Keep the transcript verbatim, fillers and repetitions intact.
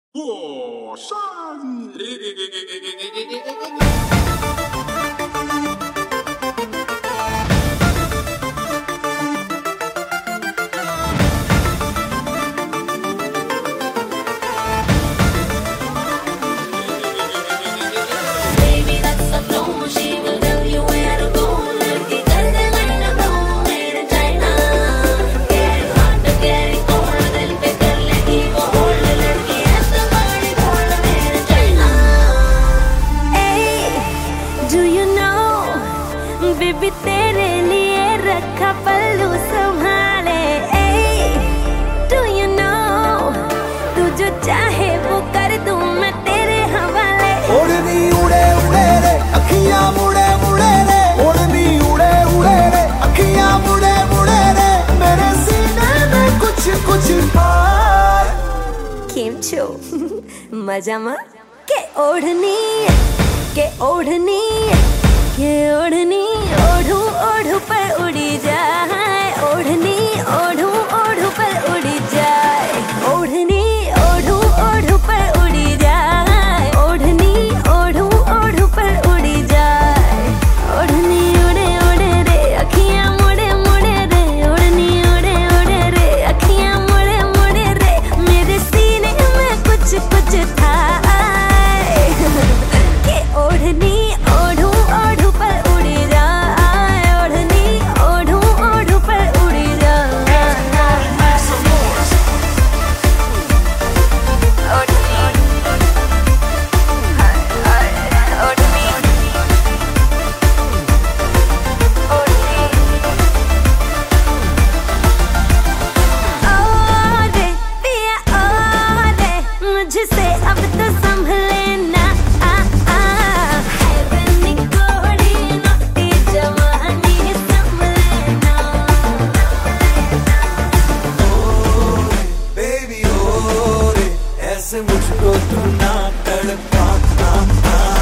火山。 baby तेरे लिए रखा पल्लू संभाले। डू यू नो तू जो चाहे वो कर दूं मैं तेरे हवाले। ओढ़नी उड़े उड़े रे अखियां मुड़े मुड़े रे, ओढ़नी उड़े उड़े रे अखियां मुड़े मुड़े रे, मेरे सीने में कुछ कुछ पार। केम छो मजामा के ओढ़नी के ओढ़नी के ओढ़नी ओढ़ू ओढ़ू पर उड़ी जाए, ओढ़नी ओढ़ू ओढ़ू पर उड़ी जाए, ओढ़नी ओढ़ू ओढ़ू पर उड़ी जाए, ओढ़नी ओढ़ू ओढ़ू पर उड़ी जाए। ओढ़नी उड़े उड़े रे अखियां मुड़े मुड़े रे, ओढ़नी उड़े उड़े रे अखियां मुड़े मुड़े रे, मेरे सीने में कुछ कुछ था के ओढ़नी ओढ़ू ओढ़ू पर उड़ी जाए, ओढ़नी ओढ़ू ओढ़ू पर उड़ी जाए। ओ रे पिया ओ रे मुझसे अब तो संभले ना, आ आ है घोड़ी नौटी जवानी संभले ना। बेबी ओ रे ऐसे मुझको तू ना तड़पा।